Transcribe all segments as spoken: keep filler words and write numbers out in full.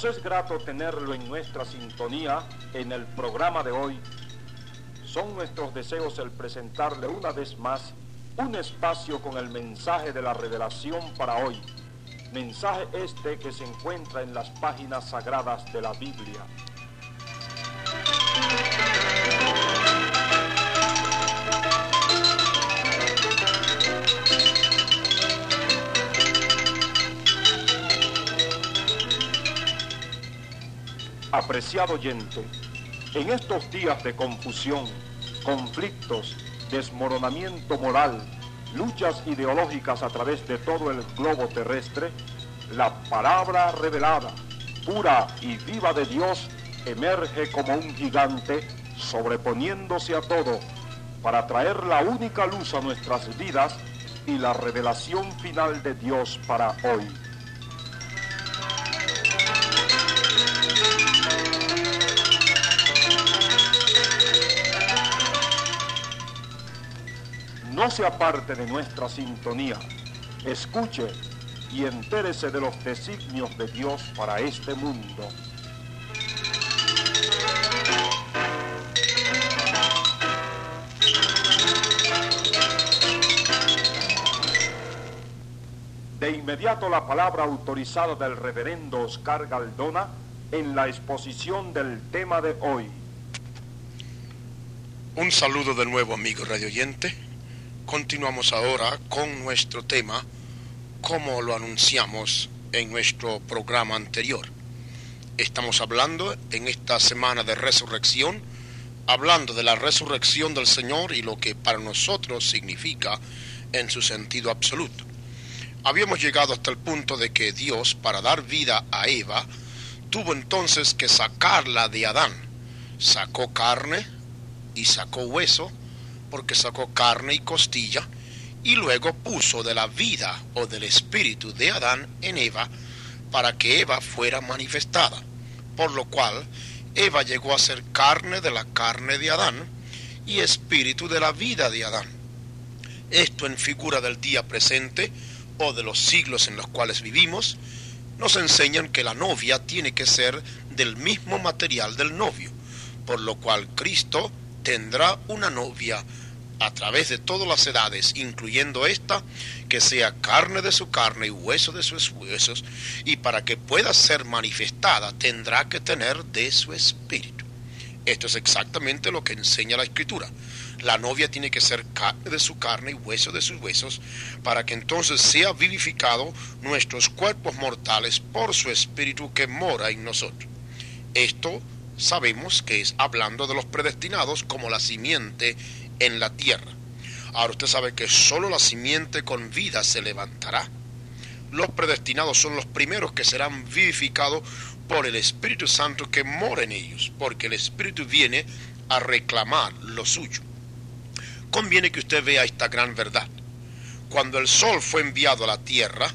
es grato tenerlo en nuestra sintonía en el programa de hoy. Son nuestros deseos el presentarle una vez más un espacio con el mensaje de la revelación para hoy. Mensaje este que se encuentra en las páginas sagradas de la Biblia. Apreciado oyente, en estos días de confusión, conflictos, desmoronamiento moral, luchas ideológicas a través de todo el globo terrestre, la palabra revelada, pura y viva de Dios, emerge como un gigante, sobreponiéndose a todo, para traer la única luz a nuestras vidas y la revelación final de Dios para hoy. No se aparte de nuestra sintonía, escuche y entérese de los designios de Dios para este mundo. De inmediato la palabra autorizada del reverendo Oscar Galdona en la exposición del tema de hoy. Un saludo de nuevo, amigo radioyente. Continuamos ahora con nuestro tema, como lo anunciamos en nuestro programa anterior. Estamos hablando en esta semana de resurrección, hablando de la resurrección del Señor y lo que para nosotros significa en su sentido absoluto. Habíamos llegado hasta el punto de que Dios, para dar vida a Eva, tuvo entonces que sacarla de Adán. Sacó carne y sacó hueso, porque sacó carne y costilla, y luego puso de la vida o del espíritu de Adán en Eva, para que Eva fuera manifestada, por lo cual Eva llegó a ser carne de la carne de Adán, y espíritu de la vida de Adán. Esto en figura del día presente, o de los siglos en los cuales vivimos, nos enseñan que la novia tiene que ser del mismo material del novio, por lo cual Cristo tendrá una novia a través de todas las edades, incluyendo esta, que sea carne de su carne y hueso de sus huesos, y para que pueda ser manifestada tendrá que tener de su espíritu. Esto es exactamente lo que enseña la Escritura. La novia tiene que ser carne de su carne y hueso de sus huesos, para que entonces sea vivificado nuestros cuerpos mortales por su espíritu que mora en nosotros. Esto sabemos que es hablando de los predestinados como la simiente en la tierra. Ahora usted sabe que solo la simiente con vida se levantará. Los predestinados son los primeros que serán vivificados por el Espíritu Santo que mora en ellos, porque el Espíritu viene a reclamar lo suyo. Conviene que usted vea esta gran verdad. Cuando el sol fue enviado a la tierra,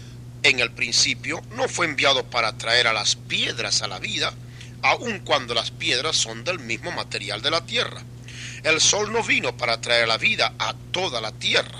en el principio no fue enviado para traer a las piedras a la vida, aun cuando las piedras son del mismo material de la tierra. El sol no vino para traer la vida a toda la tierra.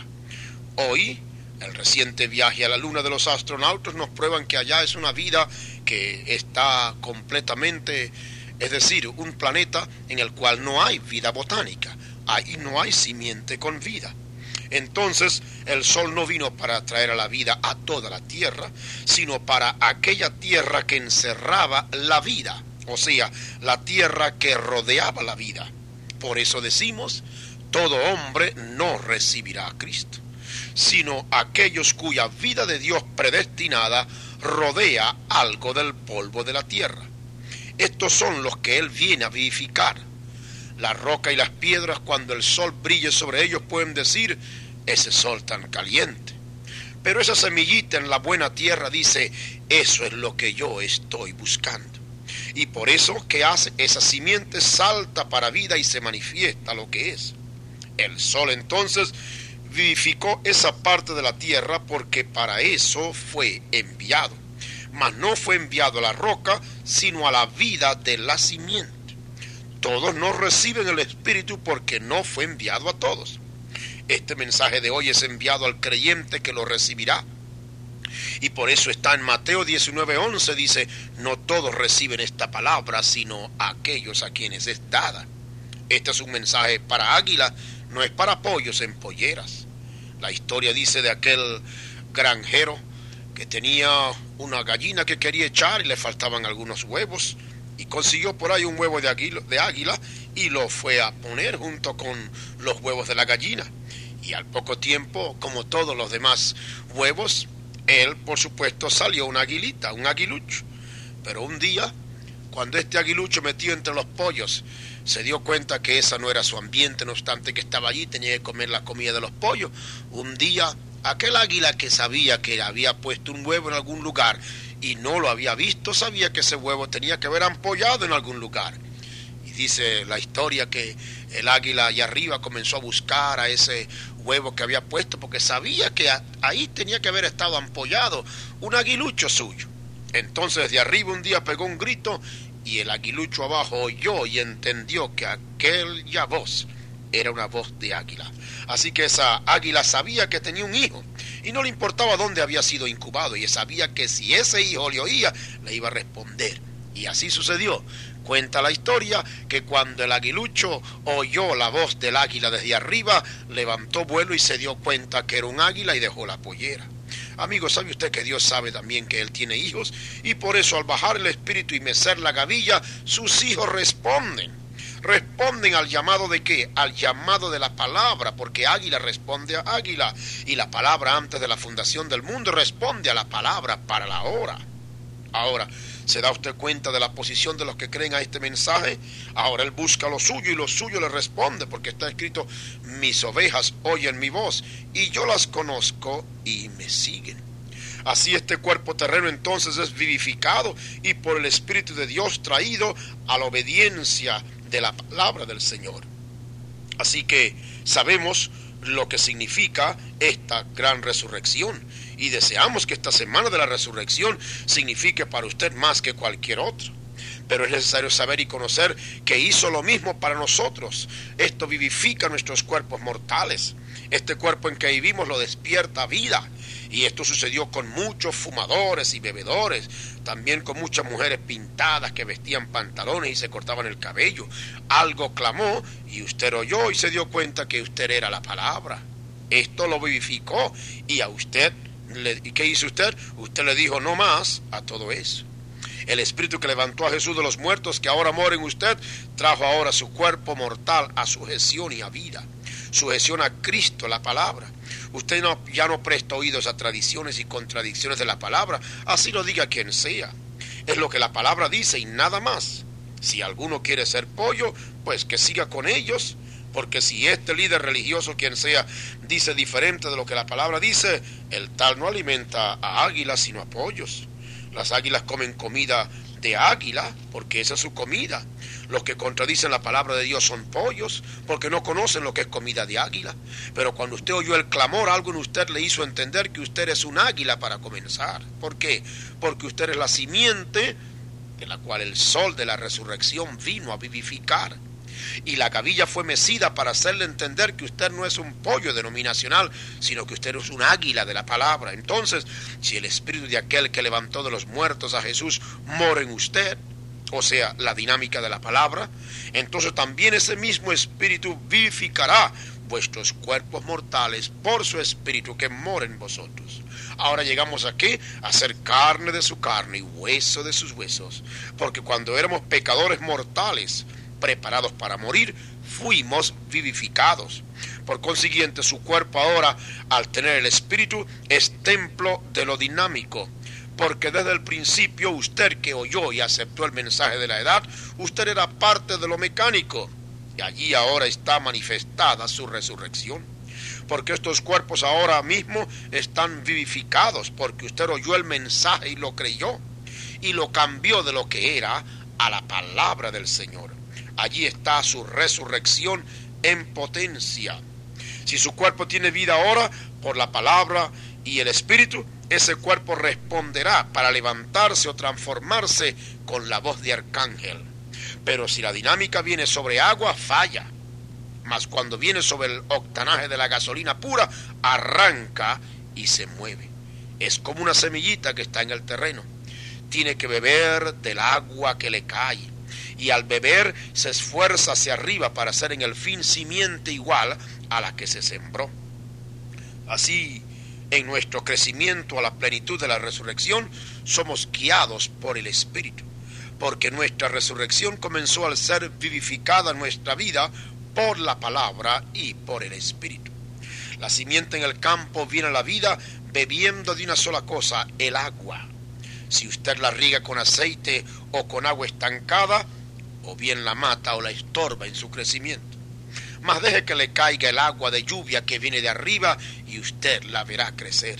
Hoy, el reciente viaje a la luna de los astronautas nos prueban que allá es una vida que está completamente, es decir, un planeta en el cual no hay vida botánica, ahí no hay simiente con vida. Entonces, el sol no vino para traer a la vida a toda la tierra, sino para aquella tierra que encerraba la vida, o sea, la tierra que rodeaba la vida. Por eso decimos, todo hombre no recibirá a Cristo, sino aquellos cuya vida de Dios predestinada rodea algo del polvo de la tierra. Estos son los que Él viene a vivificar. La roca y las piedras, cuando el sol brille sobre ellos, pueden decir, ese sol tan caliente. Pero esa semillita en la buena tierra dice, eso es lo que yo estoy buscando. Y por eso, ¿qué hace? Esa simiente salta para vida y se manifiesta lo que es. El sol entonces vivificó esa parte de la tierra porque para eso fue enviado. Mas no fue enviado a la roca, sino a la vida de la simiente. Todos no reciben el Espíritu porque no fue enviado a todos. Este mensaje de hoy es enviado al creyente que lo recibirá. Y por eso está en Mateo diecinueve once, dice, no todos reciben esta palabra, sino aquellos a quienes es dada. Este es un mensaje para águilas, no es para pollos en polleras. La historia dice de aquel granjero que tenía una gallina que quería echar y le faltaban algunos huevos, y consiguió por ahí un huevo de águila, de águila y lo fue a poner junto con los huevos de la gallina. Y al poco tiempo, como todos los demás huevos, él, por supuesto, salió una aguilita, un aguilucho. Pero un día, cuando este aguilucho metido entre los pollos, se dio cuenta que esa no era su ambiente, no obstante que estaba allí, tenía que comer la comida de los pollos. Un día, aquel águila que sabía que había puesto un huevo en algún lugar y no lo había visto, sabía que ese huevo tenía que haber ampollado en algún lugar. Y dice la historia que el águila allá arriba comenzó a buscar a ese huevo que había puesto, porque sabía que ahí tenía que haber estado ampollado un aguilucho suyo. Entonces desde arriba un día pegó un grito y el aguilucho abajo oyó y entendió que aquella voz era una voz de águila. Así que esa águila sabía que tenía un hijo y no le importaba dónde había sido incubado, y sabía que si ese hijo le oía, le iba a responder. Y así sucedió. Cuenta la historia que cuando el aguilucho oyó la voz del águila desde arriba, levantó vuelo y se dio cuenta que era un águila y dejó la pollera. Amigo, ¿sabe usted que Dios sabe también que Él tiene hijos? Y por eso al bajar el espíritu y mecer la gavilla, sus hijos responden. Responden al llamado de ¿qué? Al llamado de la palabra, porque águila responde a águila, y la palabra antes de la fundación del mundo responde a la palabra para la hora. Ahora, ¿se da usted cuenta de la posición de los que creen a este mensaje? Ahora él busca lo suyo y lo suyo le responde, porque está escrito, mis ovejas oyen mi voz y yo las conozco y me siguen. Así este cuerpo terreno entonces es vivificado y por el Espíritu de Dios traído a la obediencia de la palabra del Señor. Así que sabemos lo que significa esta gran resurrección. Y deseamos que esta semana de la resurrección signifique para usted más que cualquier otro. Pero es necesario saber y conocer que hizo lo mismo para nosotros. Esto vivifica nuestros cuerpos mortales. Este cuerpo en que vivimos lo despierta a vida. Y esto sucedió con muchos fumadores y bebedores, también con muchas mujeres pintadas que vestían pantalones y se cortaban el cabello. Algo clamó y usted oyó y se dio cuenta que usted era la palabra. Esto lo vivificó y a usted, ¿y qué hizo usted? Usted le dijo no más a todo eso. El espíritu que levantó a Jesús de los muertos, que ahora mora en usted, trajo ahora su cuerpo mortal a sujeción y a vida. Sujeción a Cristo, la palabra. Usted no, ya no presta oídos a tradiciones y contradicciones de la palabra, así lo diga quien sea. Es lo que la palabra dice y nada más. Si alguno quiere ser pollo, pues que siga con ellos, porque si este líder religioso, quien sea, dice diferente de lo que la palabra dice, el tal no alimenta a águilas sino a pollos. Las águilas comen comida de águila, porque esa es su comida. Los que contradicen la palabra de Dios son pollos, porque no conocen lo que es comida de águila. Pero cuando usted oyó el clamor, algo en usted le hizo entender que usted es un águila para comenzar. ¿Por qué? Porque usted es la simiente de la cual el sol de la resurrección vino a vivificar. Y la gavilla fue mecida para hacerle entender que usted no es un pollo denominacional, sino que usted es un águila de la palabra. Entonces, si el espíritu de aquel que levantó de los muertos a Jesús mora en usted, o sea, la dinámica de la palabra, entonces también ese mismo espíritu vivificará vuestros cuerpos mortales por su espíritu que mora en vosotros. Ahora llegamos aquí a ser carne de su carne y hueso de sus huesos, porque cuando éramos pecadores mortales, preparados para morir, fuimos vivificados. Por consiguiente, su cuerpo ahora, al tener el espíritu, es templo de lo dinámico, porque desde el principio usted que oyó y aceptó el mensaje de la edad, usted era parte de lo mecánico, y allí ahora está manifestada su resurrección, porque estos cuerpos ahora mismo están vivificados, porque usted oyó el mensaje y lo creyó, y lo cambió de lo que era a la palabra del Señor. Allí está su resurrección en potencia. Si su cuerpo tiene vida ahora por la palabra y el espíritu, ese cuerpo responderá para levantarse o transformarse con la voz de arcángel. Pero si la dinámica viene sobre agua, falla. Mas cuando viene sobre el octanaje de la gasolina pura, arranca y se mueve. Es como una semillita que está en el terreno. Tiene que beber del agua que le cae. Y al beber se esfuerza hacia arriba para ser en el fin simiente igual a la que se sembró. Así, en nuestro crecimiento a la plenitud de la resurrección, somos guiados por el Espíritu, porque nuestra resurrección comenzó al ser vivificada en nuestra vida por la palabra y por el Espíritu. La simiente en el campo viene a la vida bebiendo de una sola cosa, el agua. Si usted la riega con aceite o con agua estancada, o bien la mata o la estorba en su crecimiento. Mas deje que le caiga el agua de lluvia que viene de arriba y usted la verá crecer.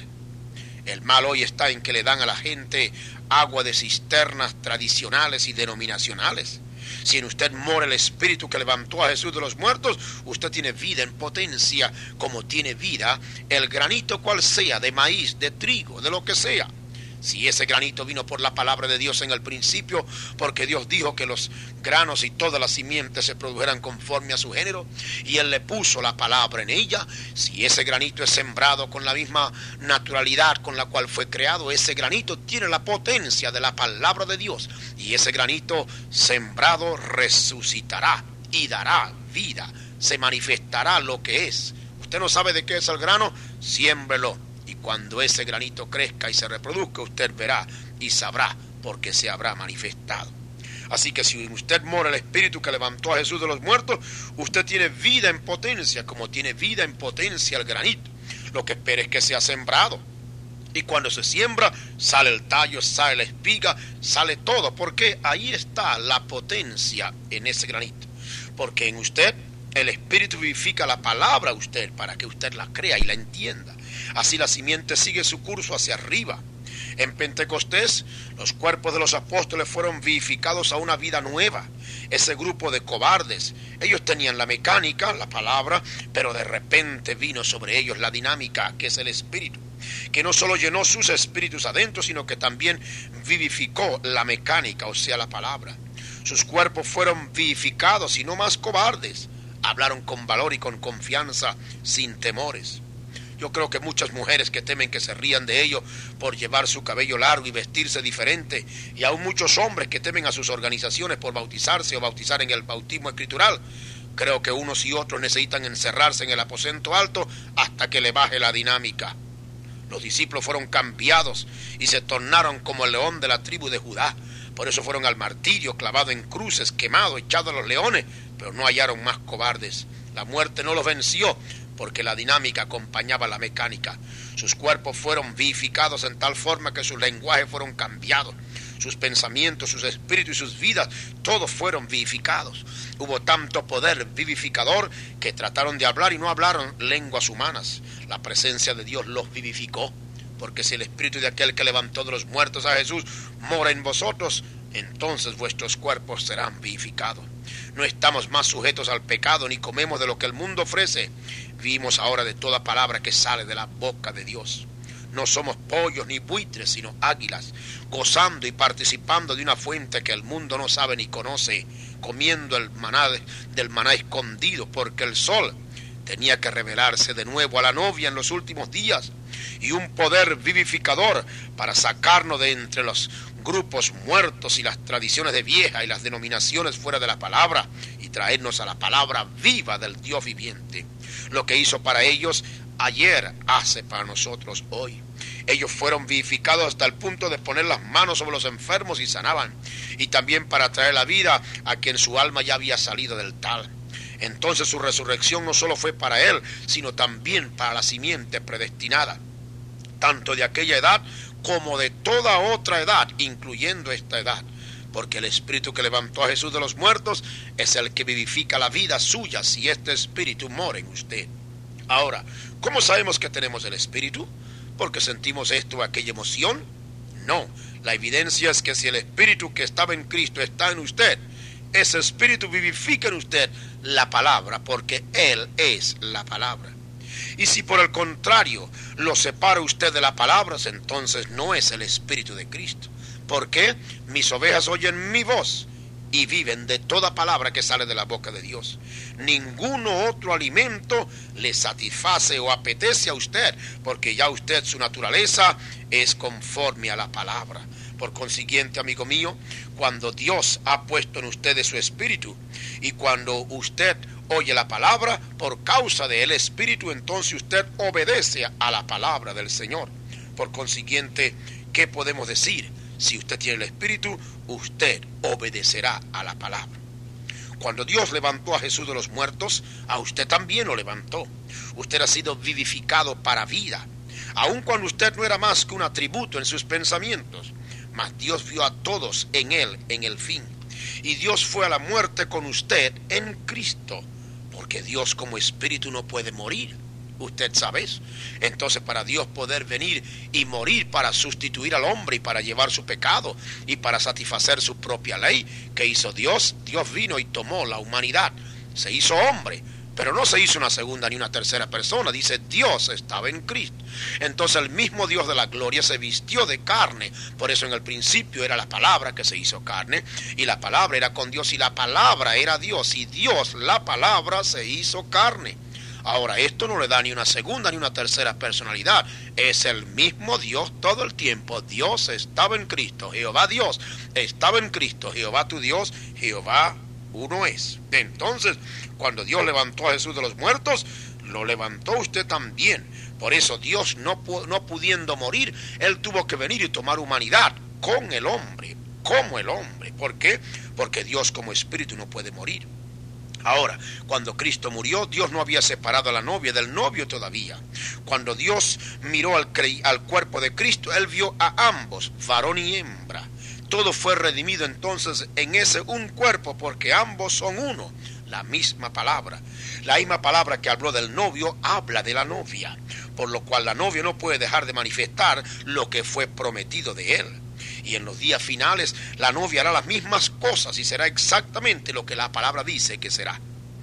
El mal hoy está en que le dan a la gente agua de cisternas tradicionales y denominacionales. Si en usted mora el Espíritu que levantó a Jesús de los muertos, usted tiene vida en potencia, como tiene vida el granito cual sea, de maíz, de trigo, de lo que sea. Si ese granito vino por la palabra de Dios en el principio, porque Dios dijo que los granos y todas las simientes se produjeran conforme a su género, y Él le puso la palabra en ella, si ese granito es sembrado con la misma naturalidad con la cual fue creado, ese granito tiene la potencia de la palabra de Dios, y ese granito sembrado resucitará y dará vida, se manifestará lo que es. Usted no sabe de qué es el grano, siémbrelo. Y cuando ese granito crezca y se reproduzca, usted verá y sabrá porque se habrá manifestado. Así que si en usted mora el Espíritu que levantó a Jesús de los muertos, usted tiene vida en potencia, como tiene vida en potencia el granito. Lo que espera es que sea sembrado. Y cuando se siembra, sale el tallo, sale la espiga, sale todo, porque ahí está la potencia en ese granito. Porque en usted el Espíritu vivifica la palabra a usted para que usted la crea y la entienda. Así la simiente sigue su curso hacia arriba. En Pentecostés, los cuerpos de los apóstoles fueron vivificados a una vida nueva. Ese grupo de cobardes, ellos tenían la mecánica, la palabra, pero de repente vino sobre ellos la dinámica, que es el Espíritu, que no solo llenó sus espíritus adentro, sino que también vivificó la mecánica, o sea, la palabra. Sus cuerpos fueron vivificados y no más cobardes. Hablaron con valor y con confianza, sin temores. Yo creo que muchas mujeres que temen que se rían de ellos por llevar su cabello largo y vestirse diferente, y aún muchos hombres que temen a sus organizaciones por bautizarse o bautizar en el bautismo escritural, creo que unos y otros necesitan encerrarse en el aposento alto hasta que le baje la dinámica. Los discípulos fueron cambiados y se tornaron como el león de la tribu de Judá. Por eso fueron al martirio, clavado en cruces, quemado, echado a los leones, pero no hallaron más cobardes. La muerte no los venció, porque la dinámica acompañaba la mecánica. Sus cuerpos fueron vivificados en tal forma que sus lenguajes fueron cambiados. Sus pensamientos, sus espíritus y sus vidas, todos fueron vivificados. Hubo tanto poder vivificador que trataron de hablar y no hablaron lenguas humanas. La presencia de Dios los vivificó, porque si el espíritu de aquel que levantó de los muertos a Jesús mora en vosotros, entonces vuestros cuerpos serán vivificados. No estamos más sujetos al pecado, ni comemos de lo que el mundo ofrece. Vivimos ahora de toda palabra que sale de la boca de Dios. No somos pollos ni buitres, sino águilas, gozando y participando de una fuente que el mundo no sabe ni conoce, comiendo el maná del maná escondido, porque el sol tenía que revelarse de nuevo a la novia en los últimos días, y un poder vivificador para sacarnos de entre los grupos muertos y las tradiciones de vieja y las denominaciones fuera de la palabra, y traernos a la palabra viva del Dios viviente. Lo que hizo para ellos ayer, hace para nosotros hoy. Ellos fueron vivificados hasta el punto de poner las manos sobre los enfermos y sanaban, y también para traer la vida a quien su alma ya había salido del tal. Entonces su resurrección no solo fue para él, sino también para la simiente predestinada, tanto de aquella edad como de toda otra edad, incluyendo esta edad, porque el Espíritu que levantó a Jesús de los muertos es el que vivifica la vida suya si este Espíritu mora en usted. Ahora, ¿cómo sabemos que tenemos el Espíritu? ¿Porque sentimos esto o aquella emoción? No, la evidencia es que si el Espíritu que estaba en Cristo está en usted, ese Espíritu vivifica en usted la palabra, porque Él es la palabra. Y si por el contrario lo separa usted de la palabra, entonces no es el Espíritu de Cristo. ¿Por qué? Mis ovejas oyen mi voz, y viven de toda palabra que sale de la boca de Dios. Ninguno otro alimento le satisface o apetece a usted, porque ya usted, su naturaleza es conforme a la palabra. Por consiguiente, amigo mío, cuando Dios ha puesto en ustedes su espíritu, y cuando usted oye la palabra por causa del espíritu, entonces usted obedece a la palabra del Señor. Por consiguiente, ¿qué podemos decir? Si usted tiene el espíritu, usted obedecerá a la palabra. Cuando Dios levantó a Jesús de los muertos, a usted también lo levantó. Usted ha sido vivificado para vida, aun cuando usted no era más que un atributo en sus pensamientos. Mas Dios vio a todos en él en el fin. Y Dios fue a la muerte con usted en Cristo, porque Dios como espíritu no puede morir. Usted sabe eso. Entonces, para Dios poder venir y morir para sustituir al hombre y para llevar su pecado y para satisfacer su propia ley, ¿qué hizo Dios? Dios vino y tomó la humanidad, se hizo hombre, pero no se hizo una segunda ni una tercera persona. Dice, Dios estaba en Cristo. Entonces el mismo Dios de la gloria se vistió de carne. Por eso en el principio era la palabra que se hizo carne, y la palabra era con Dios, y la palabra era Dios, y Dios, la palabra, se hizo carne. Ahora, esto no le da ni una segunda ni una tercera personalidad. Es el mismo Dios todo el tiempo. Dios estaba en Cristo. Jehová Dios estaba en Cristo. Jehová tu Dios, Jehová uno es. Entonces, cuando Dios levantó a Jesús de los muertos, lo levantó usted también. Por eso Dios, no, no pudiendo morir, Él tuvo que venir y tomar humanidad con el hombre, como el hombre. ¿Por qué? Porque Dios como espíritu no puede morir. Ahora, cuando Cristo murió, Dios no había separado a la novia del novio todavía. Cuando Dios miró al, al cuerpo de Cristo, Él vio a ambos, varón y hembra. Todo fue redimido entonces en ese un cuerpo, porque ambos son uno. La misma palabra. La misma palabra que habló del novio, habla de la novia. Por lo cual la novia no puede dejar de manifestar lo que fue prometido de Él. Y en los días finales la novia hará las mismas cosas y será exactamente lo que la palabra dice que será.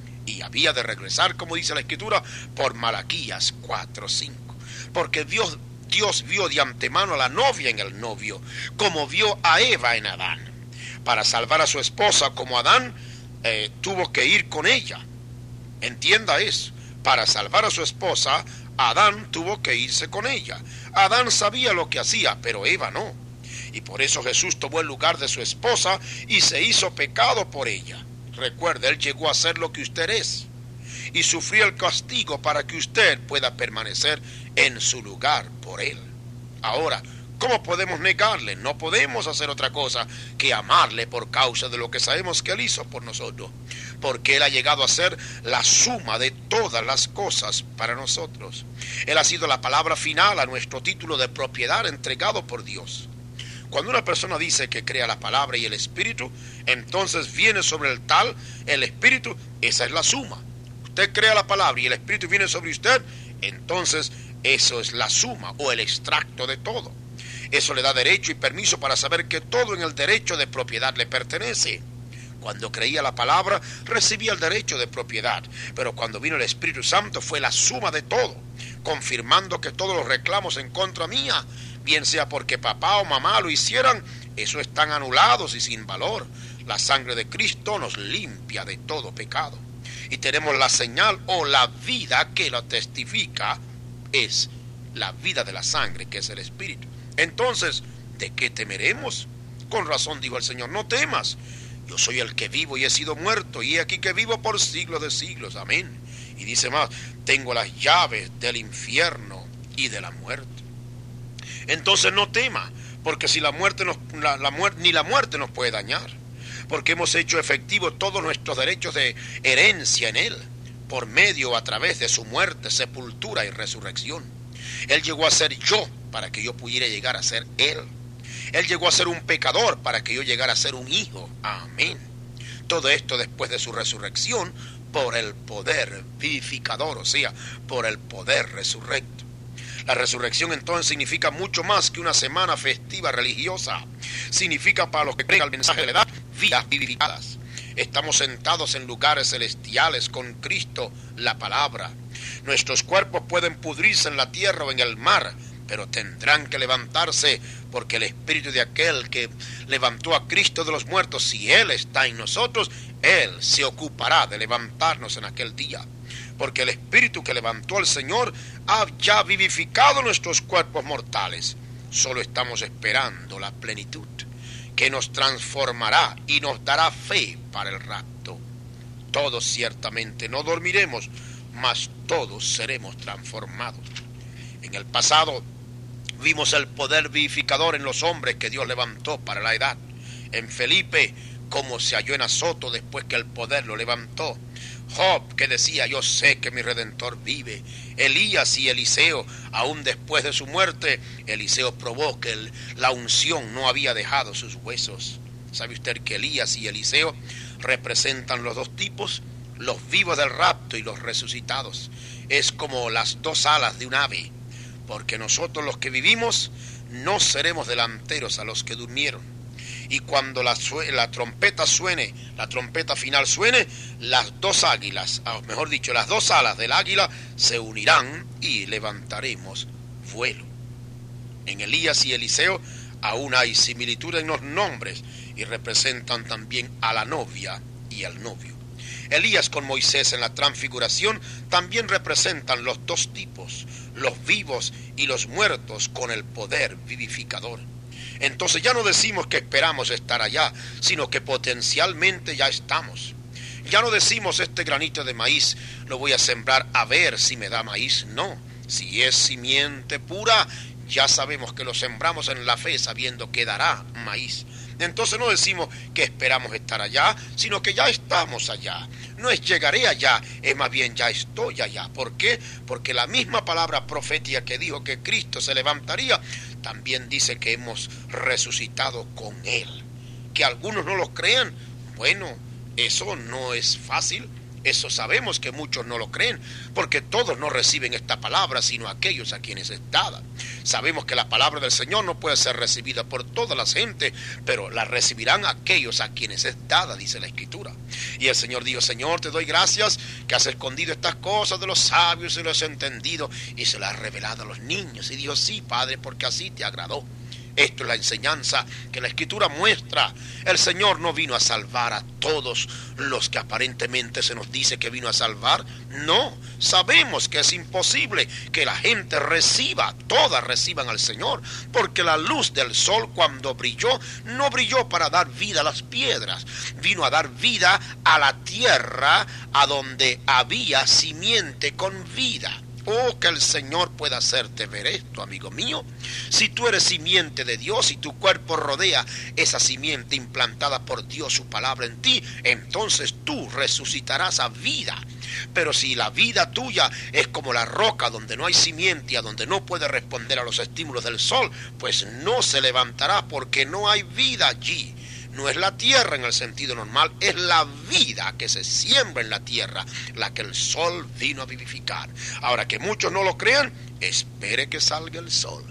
Y había de regresar, como dice la Escritura, por Malaquías cuatro cinco. Porque Dios, Dios vio de antemano a la novia en el novio, como vio a Eva en Adán. Para salvar a su esposa, como Adán eh, tuvo que ir con ella. Entienda eso. Para salvar a su esposa, Adán tuvo que irse con ella. Adán sabía lo que hacía, pero Eva no. Y por eso Jesús tomó el lugar de su esposa y se hizo pecado por ella. Recuerde, Él llegó a ser lo que usted es y sufrió el castigo para que usted pueda permanecer en su lugar por Él. Ahora, ¿cómo podemos negarle? No podemos hacer otra cosa que amarle por causa de lo que sabemos que Él hizo por nosotros. Porque Él ha llegado a ser la suma de todas las cosas para nosotros. Él ha sido la palabra final a nuestro título de propiedad entregado por Dios. Cuando una persona dice que crea la palabra y el espíritu, entonces viene sobre el tal, el espíritu, esa es la suma. Usted crea la palabra y el espíritu viene sobre usted, entonces eso es la suma o el extracto de todo. Eso le da derecho y permiso para saber que todo en el derecho de propiedad le pertenece. Cuando creía la palabra, recibía el derecho de propiedad, pero cuando vino el Espíritu Santo fue la suma de todo, confirmando que todos los reclamos en contra mía, bien sea porque papá o mamá lo hicieran, eso están anulados y sin valor. La sangre de Cristo nos limpia de todo pecado. Y tenemos la señal o la vida que lo testifica, es la vida de la sangre, que es el Espíritu. Entonces, ¿de qué temeremos? Con razón dijo el Señor, no temas. Yo soy el que vivo y he sido muerto, y he aquí que vivo por siglos de siglos. Amén. Y dice más, tengo las llaves del infierno y de la muerte. Entonces no tema, porque si la muerte nos, la, la muerte, ni la muerte nos puede dañar, porque hemos hecho efectivo todos nuestros derechos de herencia en Él, por medio o a través de su muerte, sepultura y resurrección. Él llegó a ser yo para que yo pudiera llegar a ser Él. Él llegó a ser un pecador para que yo llegara a ser un hijo. Amén. Todo esto después de su resurrección por el poder vivificador, o sea, por el poder resurrecto. La resurrección entonces significa mucho más que una semana festiva religiosa. Significa para los que creen al mensaje de la edad, vidas vivificadas. Estamos sentados en lugares celestiales con Cristo, la palabra. Nuestros cuerpos pueden pudrirse en la tierra o en el mar, pero tendrán que levantarse, porque el espíritu de aquel que levantó a Cristo de los muertos, si Él está en nosotros, Él se ocupará de levantarnos en aquel día. Porque el espíritu que levantó al Señor ha ya vivificado nuestros cuerpos mortales. Solo estamos esperando la plenitud, que nos transformará y nos dará fe para el rapto. Todos ciertamente no dormiremos, mas todos seremos transformados. En el pasado vimos el poder vivificador en los hombres que Dios levantó para la edad. En Felipe, cómo se halló en azoto después que el poder lo levantó. Job, que decía, yo sé que mi Redentor vive. Elías y Eliseo, aún después de su muerte, Eliseo probó que el, la unción no había dejado sus huesos. ¿Sabe usted que Elías y Eliseo representan los dos tipos? Los vivos del rapto y los resucitados. Es como las dos alas de un ave, porque nosotros los que vivimos no seremos delanteros a los que durmieron. Y cuando la, la trompeta suene, la trompeta final suene, las dos águilas, o mejor dicho, las dos alas del águila se unirán y levantaremos vuelo. En Elías y Eliseo aún hay similitud en los nombres y representan también a la novia y al novio. Elías con Moisés en la transfiguración también representan los dos tipos, los vivos y los muertos con el poder vivificador. Entonces ya no decimos que esperamos estar allá, sino que potencialmente ya estamos. Ya no decimos este granito de maíz lo voy a sembrar a ver si me da maíz. No, si es simiente pura, ya sabemos que lo sembramos en la fe sabiendo que dará maíz. Entonces no decimos que esperamos estar allá, sino que ya estamos allá. No es llegaré allá, es más bien ya estoy allá. ¿Por qué? Porque la misma palabra profética que dijo que Cristo se levantaría, también dice que hemos resucitado con Él. Que algunos no lo crean, bueno, eso no es fácil. Eso sabemos que muchos no lo creen, porque todos no reciben esta palabra, sino aquellos a quienes es dada. Sabemos que la palabra del Señor no puede ser recibida por toda la gente, pero la recibirán aquellos a quienes es dada, dice la Escritura. Y el Señor dijo, Señor, te doy gracias que has escondido estas cosas de los sabios y los has entendido y se las has revelado a los niños. Y dijo, sí, Padre, porque así te agradó. Esto es la enseñanza que la Escritura muestra. El Señor no vino a salvar a todos los que aparentemente se nos dice que vino a salvar. No, sabemos que es imposible que la gente reciba, todas reciban al Señor, porque la luz del sol cuando brilló, no brilló para dar vida a las piedras, vino a dar vida a la tierra a donde había simiente con vida. Oh, que el Señor pueda hacerte ver esto, amigo mío. Si tú eres simiente de Dios y tu cuerpo rodea esa simiente implantada por Dios, su palabra en ti, entonces tú resucitarás a vida. Pero si la vida tuya es como la roca donde no hay simiente, a donde no puede responder a los estímulos del sol, pues no se levantará porque no hay vida allí. No es la tierra en el sentido normal, es la vida que se siembra en la tierra, la que el sol vino a vivificar. Ahora, que muchos no lo crean, espere que salga el sol.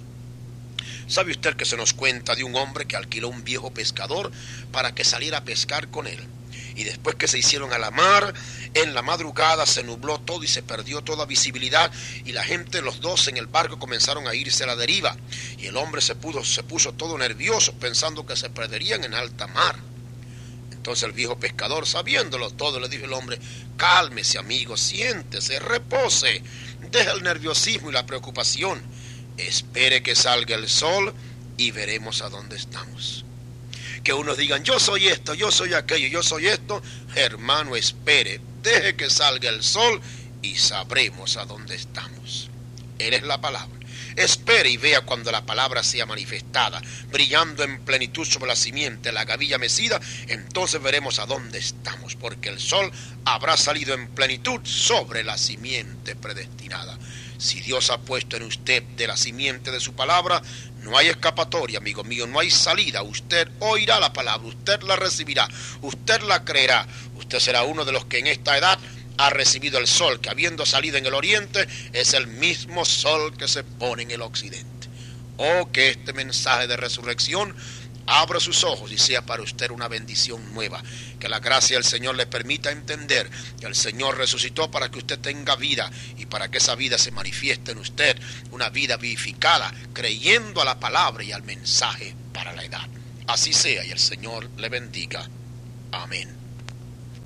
¿Sabe usted que se nos cuenta de un hombre que alquiló un viejo pescador para que saliera a pescar con él? Y después que se hicieron a la mar, en la madrugada se nubló todo y se perdió toda visibilidad, y la gente, los dos en el barco, comenzaron a irse a la deriva, y el hombre se, pudo, se puso todo nervioso pensando que se perderían en alta mar. Entonces el viejo pescador, sabiéndolo todo, le dijo al hombre, cálmese amigo, siéntese, repose, deja el nerviosismo y la preocupación, espere que salga el sol y veremos a dónde estamos. Que unos digan, yo soy esto, yo soy aquello, yo soy esto. Hermano, espere, deje que salga el sol y sabremos a dónde estamos. Él es la palabra. Espere y vea cuando la palabra sea manifestada, brillando en plenitud sobre la simiente, la gavilla mecida, entonces veremos a dónde estamos, porque el sol habrá salido en plenitud sobre la simiente predestinada. Si Dios ha puesto en usted de la simiente de su palabra, no hay escapatoria, amigo mío, no hay salida. Usted oirá la palabra, usted la recibirá, usted la creerá. Usted será uno de los que en esta edad ha recibido el sol, que habiendo salido en el oriente, es el mismo sol que se pone en el occidente. Oh, que este mensaje de resurrección abra sus ojos y sea para usted una bendición nueva. Que la gracia del Señor le permita entender que el Señor resucitó para que usted tenga vida y para que esa vida se manifieste en usted, una vida vivificada, creyendo a la palabra y al mensaje para la edad. Así sea y el Señor le bendiga. Amén.